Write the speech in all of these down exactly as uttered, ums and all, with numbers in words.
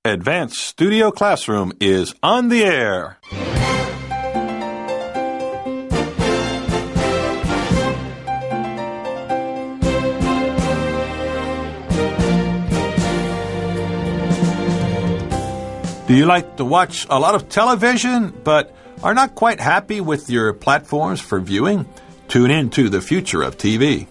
Advanced Studio Classroom is on the air. Do you like to watch a lot of television, but are not quite happy with your platforms for viewing? Tune in to the future of T V.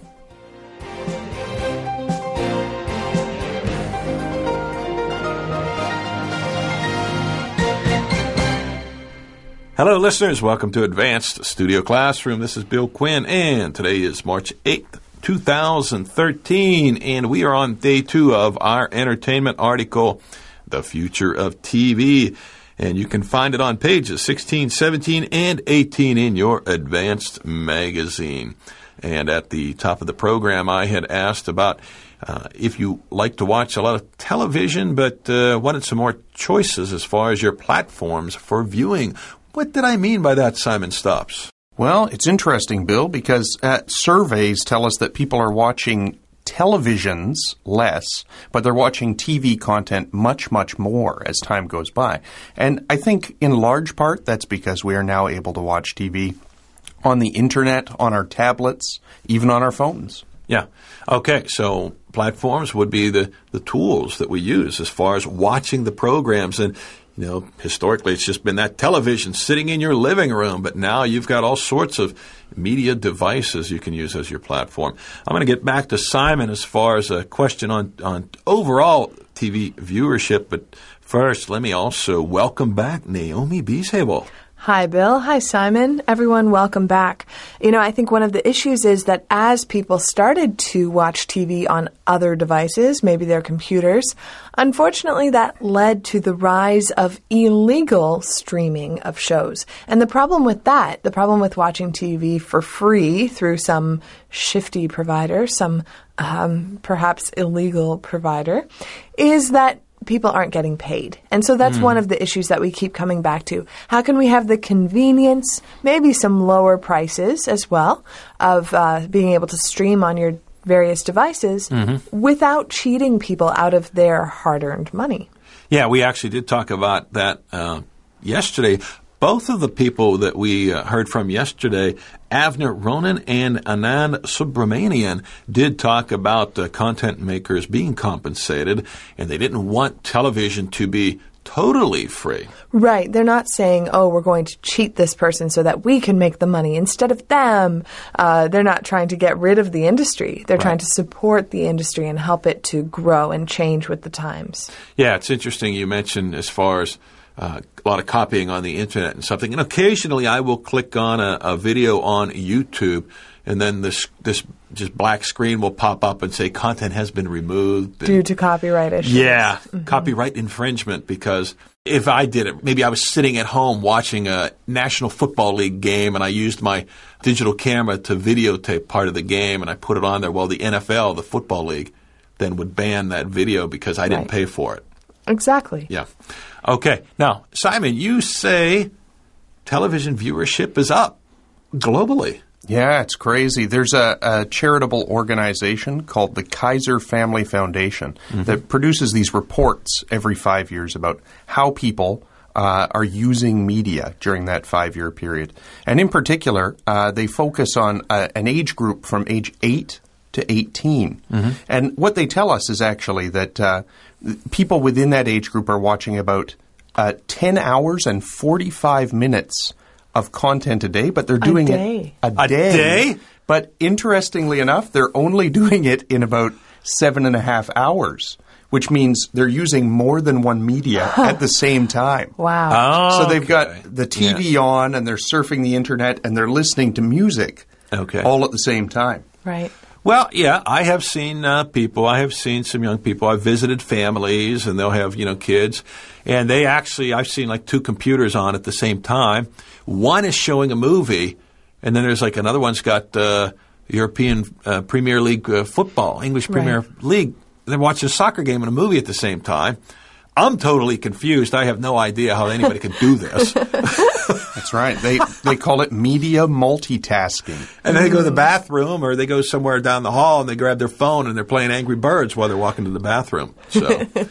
Hello, listeners. Welcome to Advanced Studio Classroom. This is Bill Quinn, and today is March eighth, two thousand thirteen, and we are on day two of our entertainment article, The Future of T V. And you can find it on pages sixteen, seventeen, and eighteen in your Advanced magazine. And at the top of the program, I had asked about uh, if you like to watch a lot of television, but uh, wanted some more choices as far as your platforms for viewing. What did I mean by that, Simon Stops? Well, it's interesting, Bill, because uh, surveys tell us that people are watching televisions less, but they're watching T V content much, much more as time goes by. And I think in large part that's because we are now able to watch T V on the internet, on our tablets, even on our phones. Yeah. Okay, so platforms would be the, the tools that we use as far as watching the programs. And you know, historically, it's just been that television sitting in your living room, but now you've got all sorts of media devices you can use as your platform. I'm going to get back to Simon as far as a question on, on overall T V viewership, but first, let me also welcome back Naomi Beeshable. Hi, Bill. Hi, Simon. Everyone, welcome back. You know, I think one of the issues is that as people started to watch T V on other devices, maybe their computers, unfortunately that led to the rise of illegal streaming of shows. And the problem with that, the problem with watching T V for free through some shifty provider, some um, perhaps illegal provider, is that people aren't getting paid. And so that's mm. one of the issues that we keep coming back to. How can we have the convenience, maybe some lower prices as well, of uh, being able to stream on your various devices mm-hmm. without cheating people out of their hard-earned money? Yeah, we actually did talk about that uh, yesterday. Both of the people that we uh, heard from yesterday, Avner Ronen and Anand Subramanian, did talk about uh, content makers being compensated, and they didn't want television to be totally free. Right. They're not saying, oh, we're going to cheat this person so that we can make the money instead of them. Uh, they're not trying to get rid of the industry. They're right. trying to support the industry and help it to grow and change with the times. Yeah, it's interesting you mentioned as far as Uh, a lot of copying on the internet and something. And occasionally I will click on a, a video on YouTube, and then this this just black screen will pop up and say content has been removed. Due to copyright issues. Yeah, mm-hmm. copyright infringement, because if I did it, maybe I was sitting at home watching a National Football League game and I used my digital camera to videotape part of the game and I put it on there. Well, the N F L, the Football League, then would ban that video because I didn't right. pay for it. Exactly. Yeah. Okay. Now, Simon, you say television viewership is up globally. Yeah, it's crazy. There's a, a charitable organization called the Kaiser Family Foundation mm-hmm. that produces these reports every five years about how people uh, are using media during that five-year period. And in particular, uh, they focus on uh, an age group from age eight to eighteen. Mm-hmm. And what they tell us is actually that uh, people within that age group are watching about uh, ten hours and forty-five minutes of content a day, but they're doing a day. it a, a day. day. But interestingly enough, they're only doing it in about seven and a half hours, which means they're using more than one media at the same time. Wow. Oh, so they've okay. got the T V yeah. on, and they're surfing the internet, and they're listening to music okay. all at the same time. Right. Well, yeah, I have seen uh, people. I have seen some young people. I've visited families, and they'll have, you know, kids. And they actually, I've seen like two computers on at the same time. One is showing a movie, and then there's like another one's got uh, European uh, Premier League uh, football, English Premier right. League. They're watching a soccer game and a movie at the same time. I'm totally confused. I have no idea how anybody can do this. That's right. They they call it media multitasking. And then they go to the bathroom, or they go somewhere down the hall and they grab their phone and they're playing Angry Birds while they're walking to the bathroom. So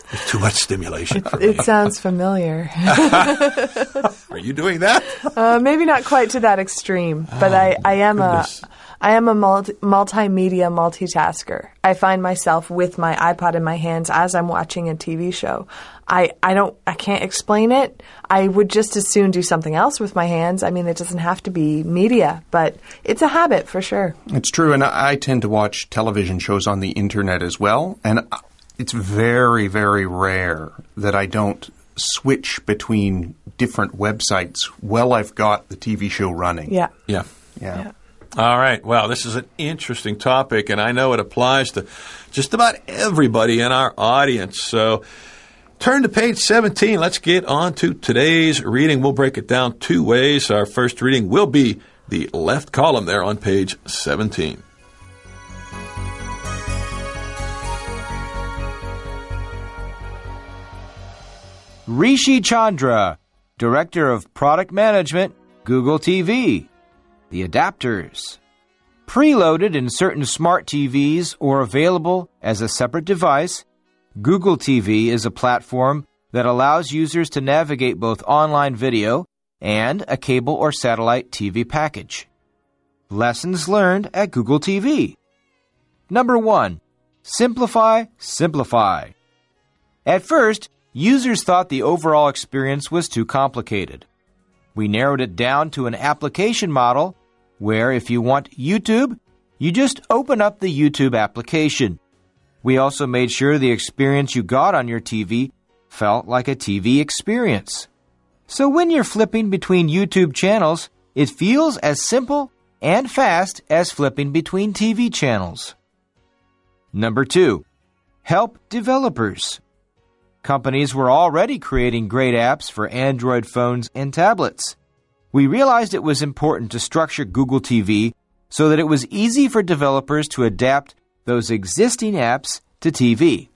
Too much stimulation. For It me. sounds familiar. Are you doing that? Uh, maybe not quite to that extreme, but I, I am goodness. a I am a multi, multimedia multitasker. I find myself with my iPod in my hands as I'm watching a T V show. I, I don't I can't explain it. I would just as soon do something else with my hands. I mean, it doesn't have to be media, but it's a habit for sure. It's true, and I I tend to watch television shows on the internet as well, and it's very, very rare that I don't switch between different websites while I've got the T V show running. Yeah. Yeah. Yeah. Yeah. All right. Well, this is an interesting topic, and I know it applies to just about everybody in our audience. So turn to page seventeen. Let's get on to today's reading. We'll break it down two ways. Our first reading will be the left column there on page seventeen. Rishi Chandra, Director of Product Management, Google T V. The adapters. Preloaded in certain smart T Vs or available as a separate device, Google T V is a platform that allows users to navigate both online video and a cable or satellite T V package. Lessons learned at Google T V. Number one, simplify, simplify. At first, users thought the overall experience was too complicated. We narrowed it down to an application model where if you want YouTube, you just open up the YouTube application. We also made sure the experience you got on your T V felt like a T V experience. So when you're flipping between YouTube channels, it feels as simple and fast as flipping between T V channels. Number two, help developers. Companies were already creating great apps for Android phones and tablets. We realized it was important to structure Google T V so that it was easy for developers to adapt those existing apps to T V.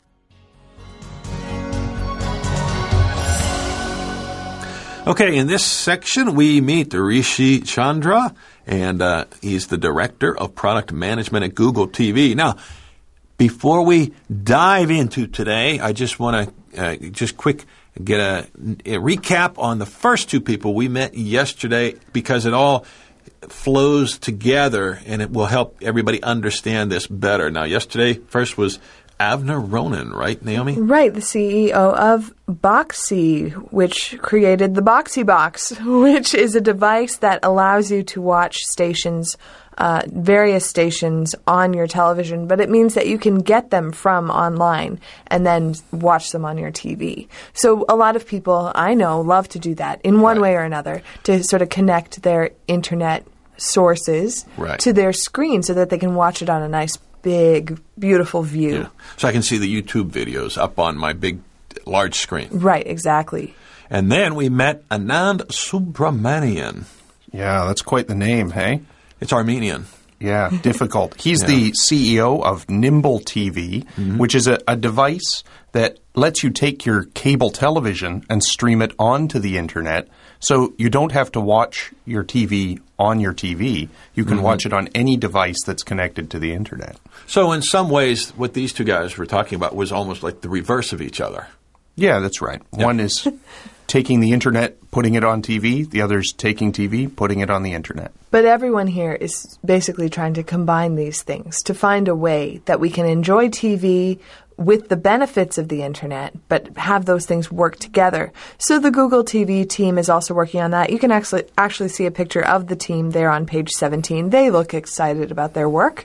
Okay, in this section, we meet Rishi Chandra, and uh, he's the Director of Product Management at Google T V. Now, before we dive into today, I just want to uh, just quick get a, a recap on the first two people we met yesterday because it all flows together and it will help everybody understand this better. Now, yesterday, first was Avner Ronen, right, Naomi? Right, the C E O of Boxee, which created the Boxee Box, which is a device that allows you to watch stations, uh, various stations on your television, but it means that you can get them from online and then watch them on your T V. So a lot of people I know love to do that in one Right. way or another to sort of connect their internet sources Right. to their screen so that they can watch it on a nice, big, beautiful view. Yeah. So I can see the YouTube videos up on my big, large screen. Right, exactly. And then we met Anand Subramanian. Yeah, that's quite the name, hey? It's Armenian. Yeah, difficult. He's Yeah. the C E O of Nimble T V, Mm-hmm. which is a, a device that lets you take your cable television and stream it onto the internet. So you don't have to watch your T V on your T V. You can Mm-hmm. watch it on any device that's connected to the internet. So in some ways, what these two guys were talking about was almost like the reverse of each other. Yeah, that's right. One is taking the internet, putting it on T V. The other's taking T V, putting it on the internet. But everyone here is basically trying to combine these things to find a way that we can enjoy T V with the benefits of the internet, but have those things work together. So the Google T V team is also working on that. You can actually actually see a picture of the team there on page seventeen. They look excited about their work.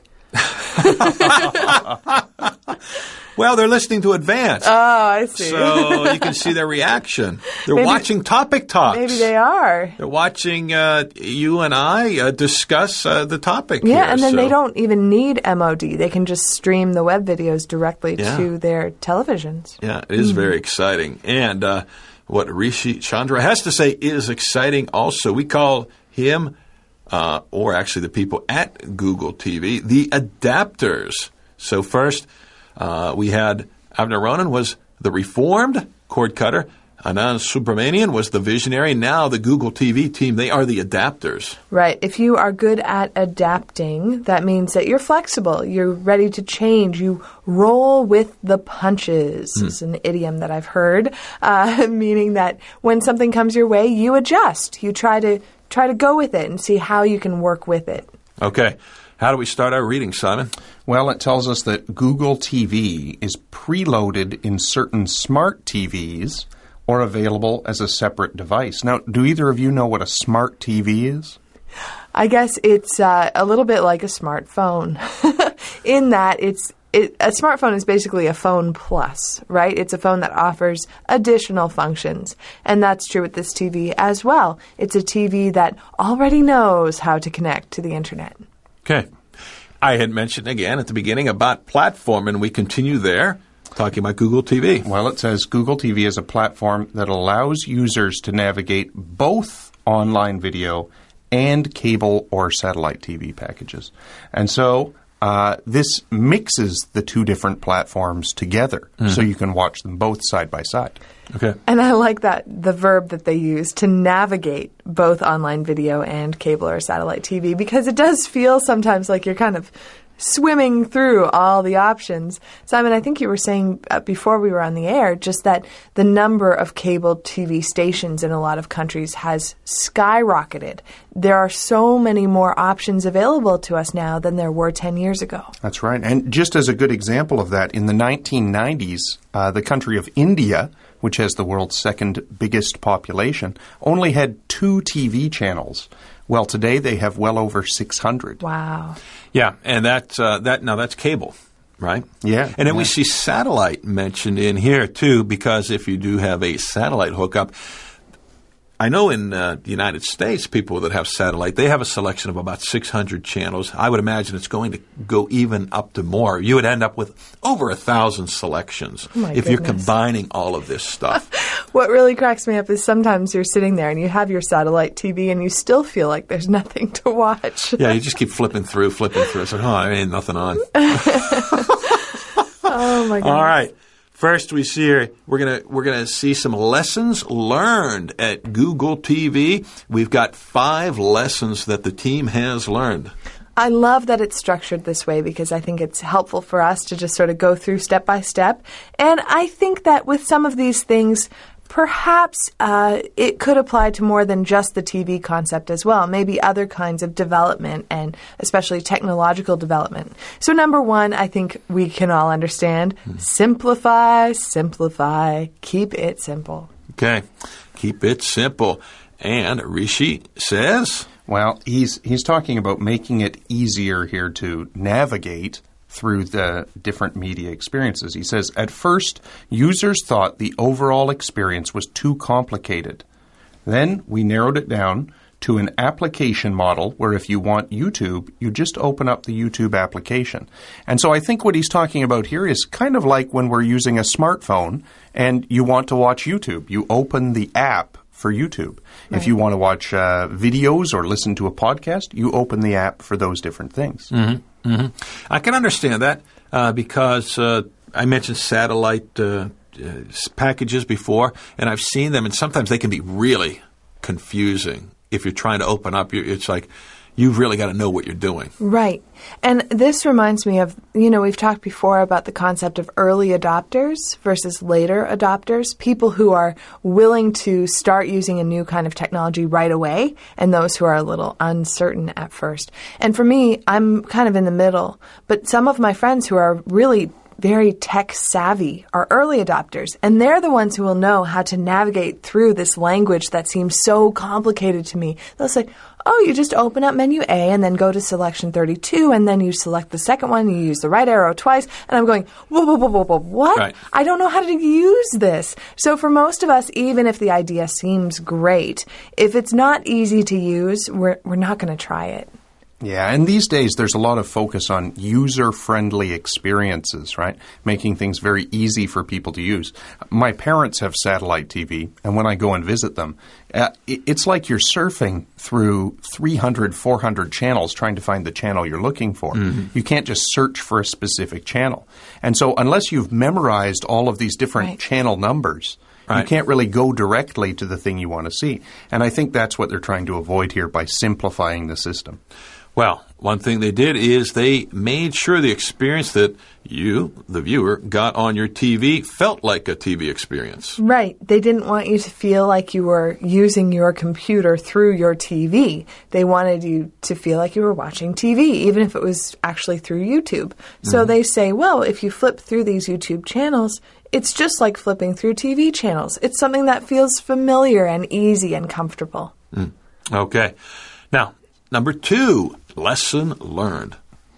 Well, they're listening to Advanced. Oh, I see. So you can see their reaction. They're Maybe- watching Topic Talks. Maybe they are. They're watching uh, you and I uh, discuss uh, the topic Yeah, here, and then so- they don't even need M O D. They can just stream the web videos directly Yeah. to their televisions. Yeah, it is very exciting. And uh, what Rishi Chandra has to say is exciting also. We call him, uh, or actually the people at Google T V, the adapters. So first, uh, we had Avner Ronen was the reformed cord cutter. Anand Subramanian was the visionary. Now the Google T V team, they are the adapters. Right. If you are good at adapting, that means that you're flexible. You're ready to change. You roll with the punches. Hmm. It's an idiom that I've heard, uh, meaning that when something comes your way, you adjust. You try to try to go with it and see how you can work with it. Okay. How do we start our reading, Simon? Well, it tells us that Google T V is preloaded in certain smart T Vs or available as a separate device. Now, do either of you know what a smart T V is? I guess it's uh, a little bit like a smartphone in that it's it, a smartphone is basically a phone plus, right? It's a phone that offers additional functions. And that's true with this T V as well. It's a T V that already knows how to connect to the internet. Okay. I had mentioned again at the beginning about platform, and we continue there, talking about Google T V. Well, it says Google T V is a platform that allows users to navigate both online video and cable or satellite T V packages. And so uh, this mixes the two different platforms together, mm-hmm. so you can watch them both side by side. Okay. And I like that, the verb that they use, to navigate both online video and cable or satellite T V, because it does feel sometimes like you're kind of swimming through all the options. Simon, I think you were saying uh, before we were on the air just that the number of cable T V stations in a lot of countries has skyrocketed. There are so many more options available to us now than there were ten years ago. That's right. And just as a good example of that, in the nineteen nineties, uh, the country of India, which has the world's second biggest population, only had two T V channels. Well, today they have well over six hundred. Wow. Yeah, and that uh, that now that's cable, right? Yeah. And then yeah. we see satellite mentioned in here too, because if you do have a satellite hookup, I know in uh, the United States, people that have satellite, they have a selection of about six hundred channels. I would imagine it's going to go even up to more. You would end up with over a thousand selections oh if goodness. you're combining all of this stuff. What really cracks me up is sometimes you're sitting there and you have your satellite T V and you still feel like there's nothing to watch. Yeah, you just keep flipping through, flipping through. It's like, oh, there ain't nothing on. Oh, my God. All right. First, we see here, we're gonna we're gonna see some lessons learned at Google T V. We've got five lessons that the team has learned. I love that it's structured this way because I think it's helpful for us to just sort of go through step by step. And I think that with some of these things, perhaps uh, it could apply to more than just the T V concept as well, maybe other kinds of development and especially technological development. So number one, I think we can all understand, hmm. simplify, simplify, keep it simple. Okay, keep it simple. And Rishi says... Well, he's he's talking about making it easier here to navigate through the different media experiences. He says, at first, users thought the overall experience was too complicated. Then we narrowed it down to an application model where if you want YouTube, you just open up the YouTube application. And so I think what he's talking about here is kind of like when we're using a smartphone and you want to watch YouTube. You open the app for YouTube. Right. If you want to watch uh, videos or listen to a podcast, you open the app for those different things. Mm-hmm. Mm-hmm. I can understand that uh, because uh, I mentioned satellite uh, uh, packages before, and I've seen them, and sometimes they can be really confusing. If you're trying to open up, it's like you've really got to know what you're doing. Right. And this reminds me of, you know, we've talked before about the concept of early adopters versus later adopters, people who are willing to start using a new kind of technology right away and those who are a little uncertain at first. And for me, I'm kind of in the middle. But some of my friends who are really very tech savvy are early adopters, and they're the ones who will know how to navigate through this language that seems so complicated to me. They'll say, oh, you just open up menu A and then go to selection thirty-two, and then you select the second one, you use the right arrow twice, and I'm going, whoa, whoa, whoa, whoa, whoa, what? Right. I don't know how to use this. So for most of us, even if the idea seems great, if it's not easy to use, we're we're not going to try it. Yeah, and these days there's a lot of focus on user-friendly experiences, right? Making things very easy for people to use. My parents have satellite T V, and when I go and visit them, Uh, it, it's like you're surfing through three hundred, four hundred channels trying to find the channel you're looking for. Mm-hmm. You can't just search for a specific channel. And so unless you've memorized all of these different right. channel numbers, right. you can't really go directly to the thing you want to see. And I think that's what they're trying to avoid here by simplifying the system. Well, one thing they did is they made sure the experience that you, the viewer, got on your T V felt like a T V experience. Right. They didn't want you to feel like you were using your computer through your T V. They wanted you to feel like you were watching T V, even if it was actually through YouTube. So mm-hmm. they say, well, if you flip through these YouTube channels, it's just like flipping through T V channels. It's something that feels familiar and easy and comfortable. Mm. Okay. Now, number two, lesson learned.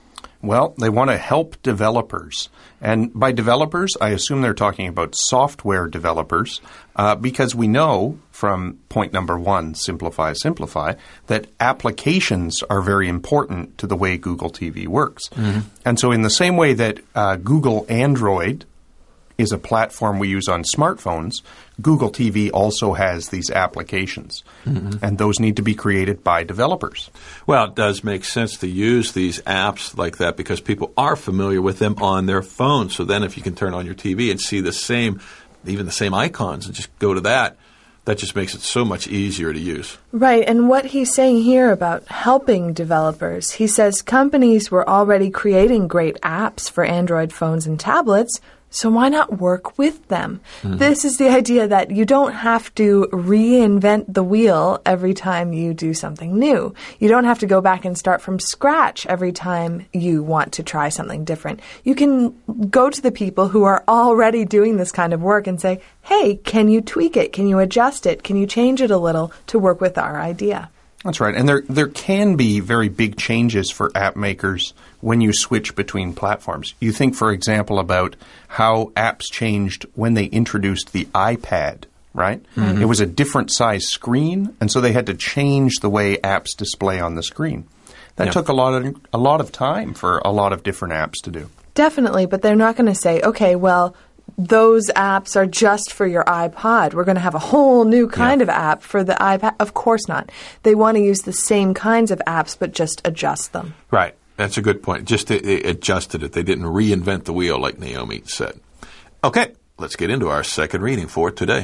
Well, they want to help developers. And by developers, I assume they're talking about software developers, uh, because we know from point number one, simplify, simplify, that applications are very important to the way Google T V works. Mm-hmm. And so in the same way that uh, Google Android is a platform we use on smartphones, Google T V also has these applications, mm-hmm. and those need to be created by developers. Well, it does make sense to use these apps like that because people are familiar with them on their phones. So then if you can turn on your T V and see the same, even the same icons and just go to that, that just makes it so much easier to use. Right, and what he's saying here about helping developers, he says companies were already creating great apps for Android phones and tablets, so why not work with them? Mm-hmm. This is the idea that you don't have to reinvent the wheel every time you do something new. You don't have to go back and start from scratch every time you want to try something different. You can go to the people who are already doing this kind of work and say, hey, can you tweak it? Can you adjust it? Can you change it a little to work with our idea? That's right. And there there can be very big changes for app makers when you switch between platforms. You think, for example, about how apps changed when they introduced the iPad, right? Mm-hmm. It was a different size screen, and so they had to change the way apps display on the screen. That yeah. took a lot of a lot of time for a lot of different apps to do. Definitely, but they're not going to say, okay, well, those apps are just for your iPod. We're going to have a whole new kind yeah. of app for the iPad. Of course not. They want to use the same kinds of apps, but just adjust them. Right. That's a good point. Just they, they adjusted it. They didn't reinvent the wheel like Naomi said. Okay, let's get into our second reading for today.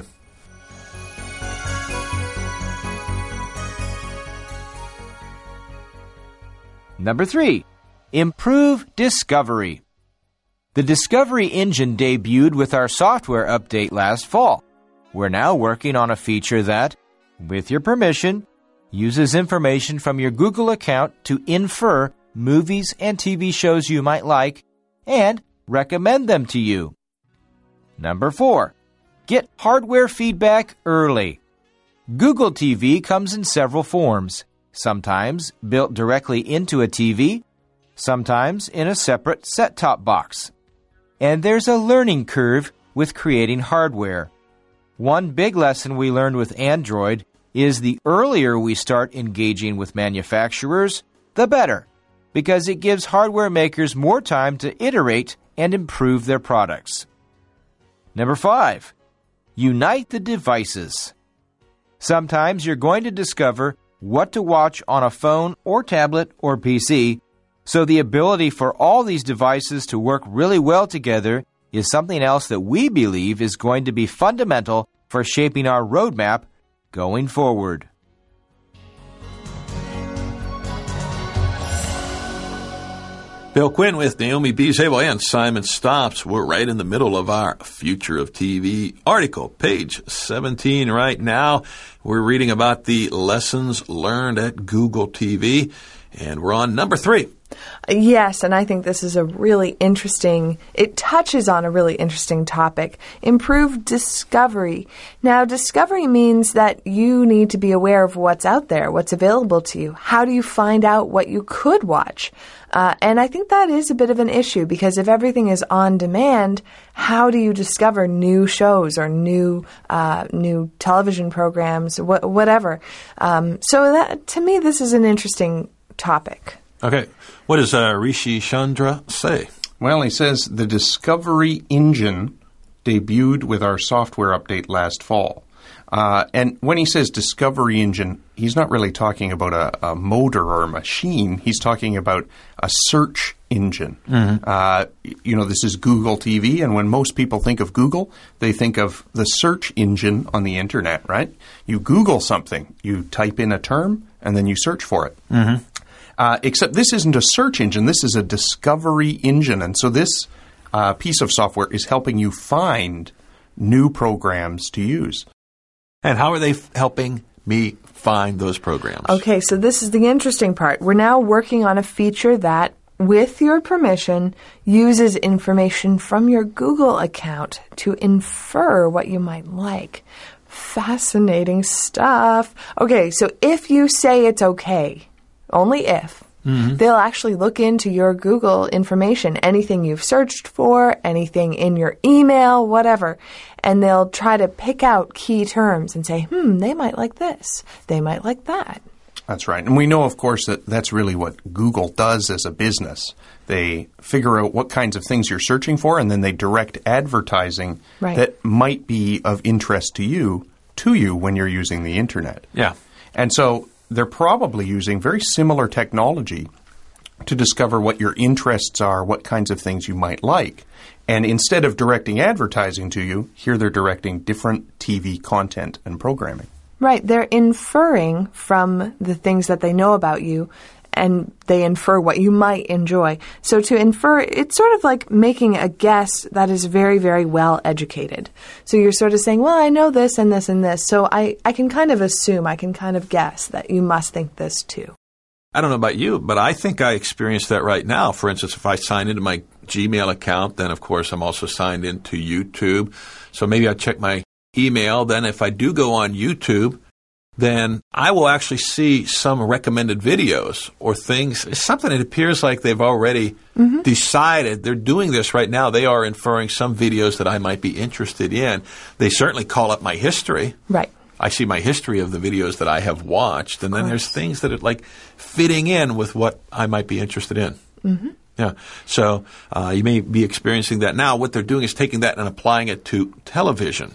Number three, improve discovery. The Discovery Engine debuted with our software update last fall. We're now working on a feature that, with your permission, uses information from your Google account to infer movies and T V shows you might like and recommend them to you. Number four, get hardware feedback early. Google T V comes in several forms, sometimes built directly into a T V, sometimes in a separate set-top box. And there's a learning curve with creating hardware. One big lesson we learned with Android is the earlier we start engaging with manufacturers, the better, because it gives hardware makers more time to iterate and improve their products. Number five, unite the devices. Sometimes you're going to discover what to watch on a phone or tablet or P C, so the ability for all these devices to work really well together is something else that we believe is going to be fundamental for shaping our roadmap going forward. Bill Quinn with Naomi Beazable and Simon Stopps. We're right in the middle of our Future of T V article, page seventeen right now. We're reading about the lessons learned at Google T V, and we're on number three. Yes, and I think this is a really interesting, it touches on a really interesting topic, improved discovery. Now, discovery means that you need to be aware of what's out there, what's available to you. How do you find out what you could watch? Uh, and I think that is a bit of an issue because if everything is on demand, how do you discover new shows or new uh, new television programs, wh- whatever? Um, so that, to me, this is an interesting topic. Okay. What does uh, Rishi Chandra say? Well, he says the Discovery Engine debuted with our software update last fall. Uh, and when he says discovery engine, he's not really talking about a, a motor or a machine. He's talking about a search engine. Mm-hmm. Uh, you know, this is Google T V, and when most people think of Google, they think of the search engine on the Internet, right? You Google something, you type in a term, and then you search for it. Mm-hmm. Uh, except this isn't a search engine. This is a discovery engine. And so this uh, piece of software is helping you find new programs to use. And how are they f- helping me find those programs? Okay, so this is the interesting part. We're now working on a feature that, with your permission, uses information from your Google account to infer what you might like. Fascinating stuff. Okay, so if you say it's okay, only if, mm-hmm. they'll actually look into your Google information, anything you've searched for, anything in your email, whatever, and they'll try to pick out key terms and say, hmm, they might like this, they might like that. That's right. And we know, of course, that that's really what Google does as a business. They figure out what kinds of things you're searching for, and then they direct advertising right. that might be of interest to you, to you when you're using the Internet. Yeah. And so they're probably using very similar technology to discover what your interests are, what kinds of things you might like. And instead of directing advertising to you, here they're directing different T V content and programming. Right. They're inferring from the things that they know about you, and they infer what you might enjoy. So to infer, it's sort of like making a guess that is very, very well educated. So you're sort of saying, well, I know this and this and this, so I, I can kind of assume, I can kind of guess that you must think this too. I don't know about you, but I think I experience that right now. For instance, if I sign into my Gmail account, then of course I'm also signed into YouTube. So maybe I check my email. Then if I do go on YouTube, then I will actually see some recommended videos or things. It's something that appears like they've already mm-hmm. decided. They're doing this right now. They are inferring some videos that I might be interested in. They certainly call up my history. Right. I see my history of the videos that I have watched, and then there's things that are like fitting in with what I might be interested in. Mm-hmm. Yeah. So uh, you may be experiencing that now. What they're doing is taking that and applying it to television.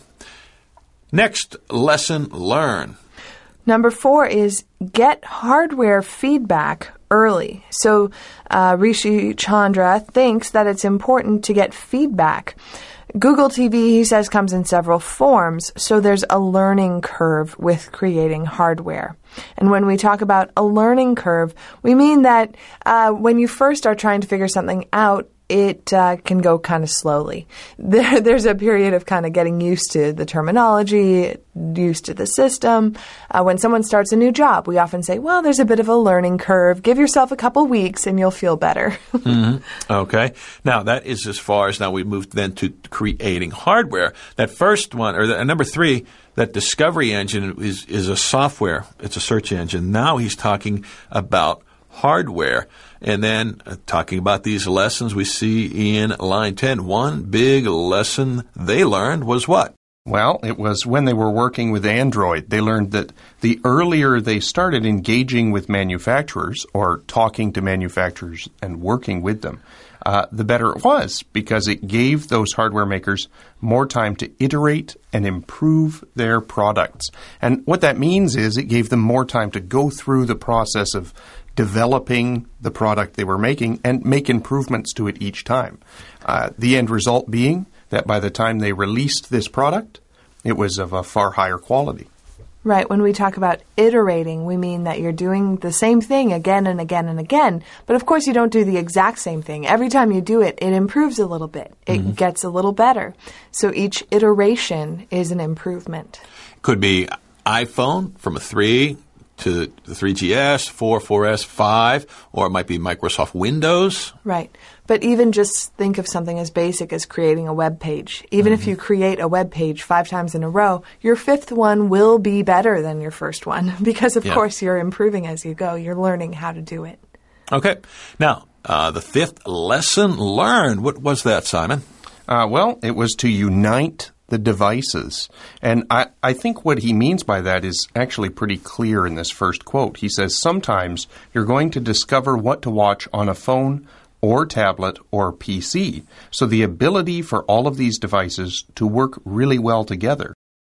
Next, lesson learn. Number four is get hardware feedback early. So uh, Rishi Chandra thinks that it's important to get feedback. Google T V, he says, comes in several forms, so there's a learning curve with creating hardware. And when we talk about a learning curve, we mean that uh, when you first are trying to figure something out, it uh, can go kind of slowly. There, there's a period of kind of getting used to the terminology, used to the system. Uh, when someone starts a new job, we often say, well, there's a bit of a learning curve. Give yourself a couple weeks and you'll feel better. mm-hmm. Okay. Now, that is as far as now we moved then to creating hardware. That first one, or the, uh, number three, that discovery engine is, is a software. It's a search engine. Now he's talking about hardware. And then uh, talking about these lessons we see in line ten, one big lesson they learned was what? Well, it was when they were working with Android. They learned that the earlier they started engaging with manufacturers or talking to manufacturers and working with them, uh, the better it was, because it gave those hardware makers more time to iterate and improve their products. And what that means is it gave them more time to go through the process of developing the product they were making and make improvements to it each time. Uh, the end result being that by the time they released this product, it was of a far higher quality. Right. When we talk about iterating, we mean that you're doing the same thing again and again and again. But of course, you don't do the exact same thing. Every time you do it, it improves a little bit. It mm-hmm. gets a little better. So each iteration is an improvement. Could be iPhone from a three to the three G S, four, four S, five, or it might be Microsoft Windows. Right. But even just think of something as basic as creating a web page. Even mm-hmm. if you create a web page five times in a row, your fifth one will be better than your first one because, of yeah. course, you're improving as you go. You're learning how to do it. Okay. Now, uh, the fifth lesson learned. What was that, Simon? Uh, well, it was to unite the devices. And I, I think what he means by that is actually pretty clear in this first quote. He says, sometimes you're going to discover what to watch on a phone or tablet or P C. So the ability for all of these devices to work really well together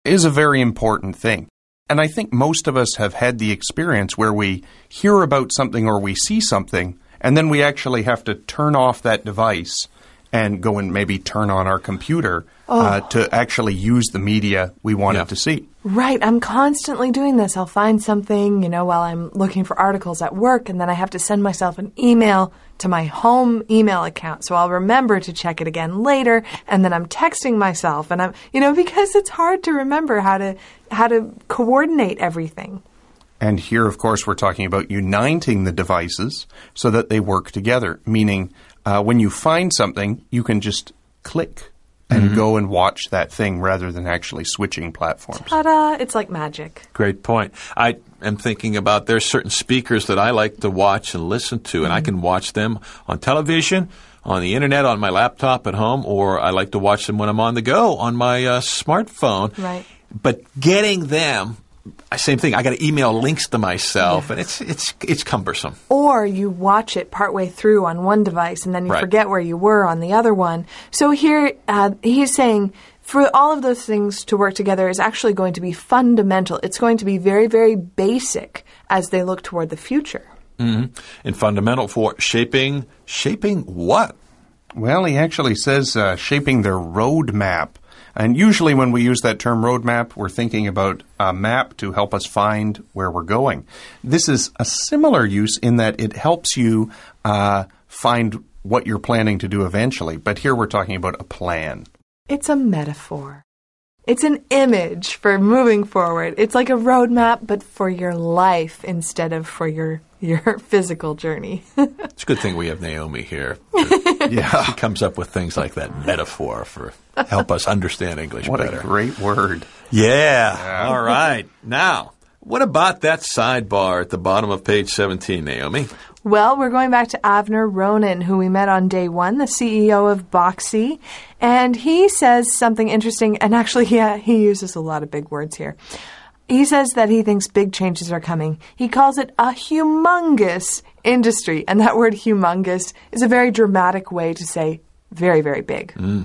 is a very important thing. And I think most of us have had the experience where we hear about something or we see something, and then we actually have to turn off that device and go and maybe turn on our computer oh. uh, to actually use the media we wanted yeah. to see. Right. I'm constantly doing this. I'll find something, you know, while I'm looking for articles at work, and then I have to send myself an email to my home email account. So I'll remember to check it again later, and then I'm texting myself, and I'm, you know, because it's hard to remember how to how to coordinate everything. And here, of course, we're talking about uniting the devices so that they work together, meaning uh, when you find something, you can just click and mm-hmm. go and watch that thing rather than actually switching platforms. Ta-da! It's like magic. Great point. I am thinking about there's certain speakers that I like to watch and listen to, and mm-hmm. I can watch them on television, on the internet, on my laptop at home, or I like to watch them when I'm on the go on my uh, smartphone. Right. But getting them, same thing. I got to email links to myself, yeah. and it's it's it's cumbersome. Or you watch it partway through on one device, and then you right. forget where you were on the other one. So here uh, he's saying for all of those things to work together is actually going to be fundamental. It's going to be very, very basic as they look toward the future. Mm-hmm. And fundamental for shaping shaping what? Well, he actually says uh, shaping their roadmap. And usually when we use that term roadmap, we're thinking about a map to help us find where we're going. This is a similar use in that it helps you uh, find what you're planning to do eventually. But here we're talking about a plan. It's a metaphor. It's an image for moving forward. It's like a roadmap, but for your life instead of for your your physical journey. It's a good thing we have Naomi here. Yeah, she comes up with things like that metaphor for help us understand English what better. What a great word. Yeah. yeah. All right. Now, what about that sidebar at the bottom of page seventeen, Naomi? Well, we're going back to Avner Ronen, who we met on day one, the C E O of Boxy. And he says something interesting, and actually, yeah, he uses a lot of big words here. He says that he thinks big changes are coming. He calls it a humongous industry. And that word humongous is a very dramatic way to say very, very big. Mm.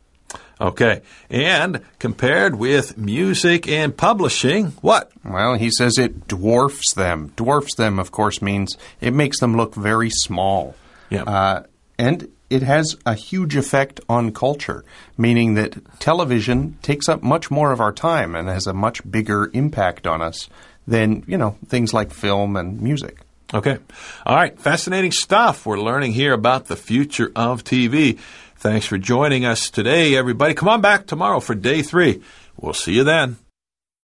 Okay. And compared with music and publishing, what? Well, he says it dwarfs them. Dwarfs them, of course, means it makes them look very small. Yeah. Uh, and it has a huge effect on culture, meaning that television takes up much more of our time and has a much bigger impact on us than, you know, things like film and music. Okay. All right. Fascinating stuff. We're learning here about the future of T V. Thanks for joining us today, everybody. Come on back tomorrow for day three. We'll see you then.